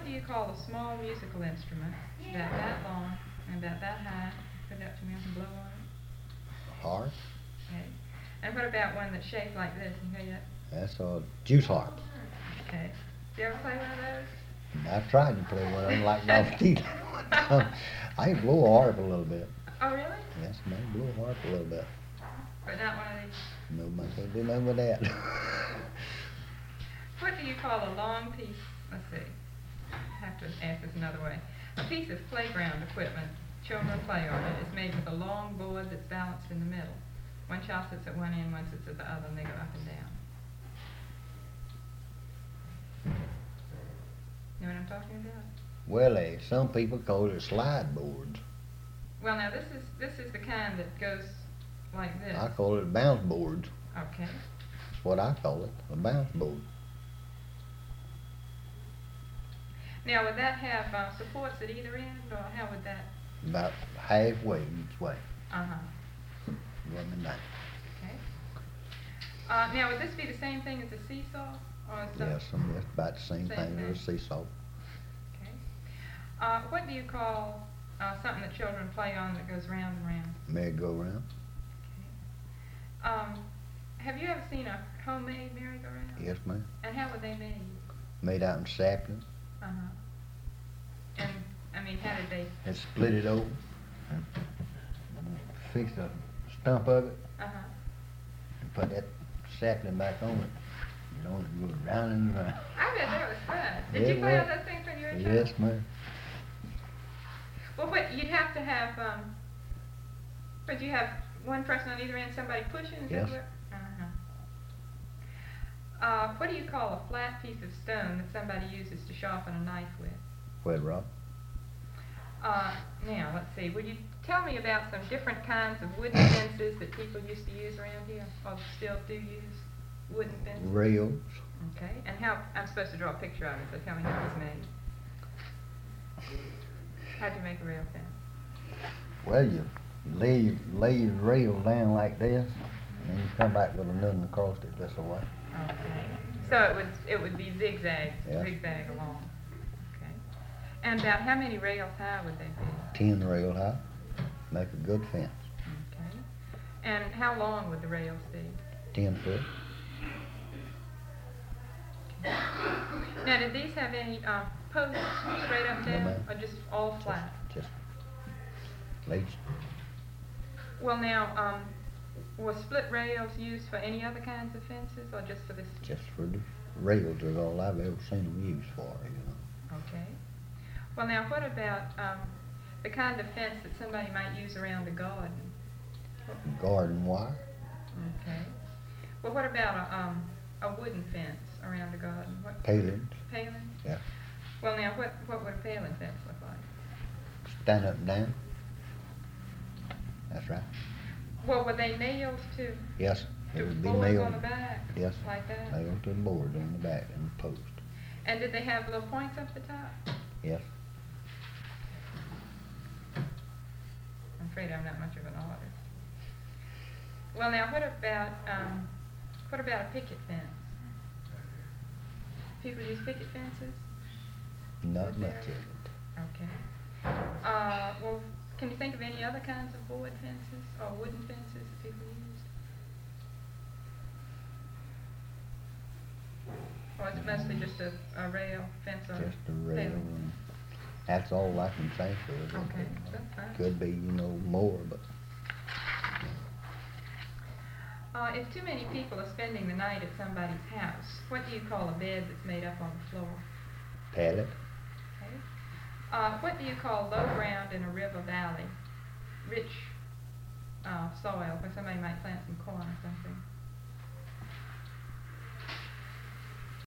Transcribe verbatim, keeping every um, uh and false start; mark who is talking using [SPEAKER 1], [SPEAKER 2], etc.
[SPEAKER 1] what do you call a small musical instrument about that long and about that high? Put it up to me, I can blow on it.
[SPEAKER 2] Harp.
[SPEAKER 1] Okay. And what about one that's shaped like this? You hear that?
[SPEAKER 2] That's a juice harp.
[SPEAKER 1] Okay. Do you ever play one of those?
[SPEAKER 2] I tried to play one of them like Dolph Teeter. I can blow a harp a little bit.
[SPEAKER 1] Oh, really?
[SPEAKER 2] Yes, I can blow a harp a little bit.
[SPEAKER 1] But not one of these?
[SPEAKER 2] No, I can't do nothing with that.
[SPEAKER 1] What do you call a long piece? Let's see. I have to ask this another way. A piece of playground equipment children play on it. It's made with a long board that's balanced in the middle. One child sits at one end, one sits at the other, and they go up and down. You know what I'm talking about?
[SPEAKER 2] Well, uh, some people call it slide boards.
[SPEAKER 1] Well, now this is this is the kind that goes like this.
[SPEAKER 2] I call it bounce boards.
[SPEAKER 1] Okay.
[SPEAKER 2] That's what I call it, a bounce board.
[SPEAKER 1] Now, would that have uh, supports at either end, or how would that?
[SPEAKER 2] About halfway each way.
[SPEAKER 1] Uh-huh.
[SPEAKER 2] Running down.
[SPEAKER 1] Okay. Uh, now, would this be the same thing as a seesaw? Or is
[SPEAKER 2] Yes,
[SPEAKER 1] the
[SPEAKER 2] um, it's about the same,
[SPEAKER 1] same
[SPEAKER 2] thing
[SPEAKER 1] thing.
[SPEAKER 2] as a seesaw.
[SPEAKER 1] Okay. Uh, what do you call uh, something that children play on that goes round and round?
[SPEAKER 2] Merry-go-round.
[SPEAKER 1] Okay. Um, have you ever seen a homemade merry-go-round?
[SPEAKER 2] Yes, ma'am.
[SPEAKER 1] And how were they made?
[SPEAKER 2] Made out in sapling.
[SPEAKER 1] Uh-huh. And, I mean, how did they?
[SPEAKER 2] And split it open. Fix the stump of it.
[SPEAKER 1] Uh-huh.
[SPEAKER 2] And put that sapling back on it. You know, it goes round and round.
[SPEAKER 1] I bet that was fun. Did
[SPEAKER 2] Yeah,
[SPEAKER 1] you play on
[SPEAKER 2] well,
[SPEAKER 1] those things when you were a child?
[SPEAKER 2] Yes, ma'am.
[SPEAKER 1] Well, what, you'd have to have, um, but you have one person on either end, somebody pushing? Is
[SPEAKER 2] Yes.
[SPEAKER 1] that what? Uh-huh. Uh, what do you call a flat piece of stone that somebody uses to sharpen a knife with?
[SPEAKER 2] Wet rock.
[SPEAKER 1] Uh, now, let's see, would you tell me about some different kinds of wooden fences that people used to use around here, or still do use wooden fences?
[SPEAKER 2] Rails.
[SPEAKER 1] Okay, and how, I'm supposed to draw a picture of it, so tell me how it was made. How'd you make a rail fence?
[SPEAKER 2] Well, you lay, lay your rail down like this, and then you come back with another across it this way.
[SPEAKER 1] Okay. So it would it would be zigzag,
[SPEAKER 2] Yeah.
[SPEAKER 1] zigzag along. Okay. And about how many rails high would they be?
[SPEAKER 2] Ten rail high. Make a good fence.
[SPEAKER 1] Okay. And how long would the rails be?
[SPEAKER 2] Ten foot.
[SPEAKER 1] Now, did these have any uh, posts straight up
[SPEAKER 2] No,
[SPEAKER 1] down,
[SPEAKER 2] ma'am.
[SPEAKER 1] or just all flat?
[SPEAKER 2] Just lace.
[SPEAKER 1] Well, now, um, were split rails used for any other kinds of fences, or just for this?
[SPEAKER 2] Just for the rails is all I've ever seen them used for, you know.
[SPEAKER 1] Okay. Well, now, what about um, the kind of fence that somebody might use around the garden?
[SPEAKER 2] Garden wire.
[SPEAKER 1] Okay. Well, what about a, um, a wooden fence around the garden? What?
[SPEAKER 2] Palings.
[SPEAKER 1] Palings?
[SPEAKER 2] Yeah.
[SPEAKER 1] Well, now, what, what would a paling fence look like?
[SPEAKER 2] Stand up and down. That's right.
[SPEAKER 1] Well, were they nailed to,
[SPEAKER 2] Yes. It
[SPEAKER 1] to
[SPEAKER 2] would be
[SPEAKER 1] boards
[SPEAKER 2] nailed.
[SPEAKER 1] on the back?
[SPEAKER 2] Yes.
[SPEAKER 1] Like that?
[SPEAKER 2] Nailed to the board on the back and the post.
[SPEAKER 1] And did they have little points up the top?
[SPEAKER 2] Yes.
[SPEAKER 1] I'm afraid I'm not much of an artist. Well, now, what about, um, what about a picket fence? People use picket fences?
[SPEAKER 2] Not
[SPEAKER 1] Was
[SPEAKER 2] much
[SPEAKER 1] there-
[SPEAKER 2] of it.
[SPEAKER 1] Okay. Uh, well, can you think of any other kinds of board fences or wooden fences that people used? Or is it mostly just a, a rail fence or
[SPEAKER 2] Just a rail.
[SPEAKER 1] paling?
[SPEAKER 2] And that's all I can think of.
[SPEAKER 1] Okay, that's fine.
[SPEAKER 2] Could be, you know, more, but
[SPEAKER 1] Uh, if too many people are spending the night at somebody's house, what do you call a bed that's made up on the floor?
[SPEAKER 2] pallet.
[SPEAKER 1] Okay. Uh, what do you call low ground in a river valley? Rich uh, soil where somebody might plant some corn or something.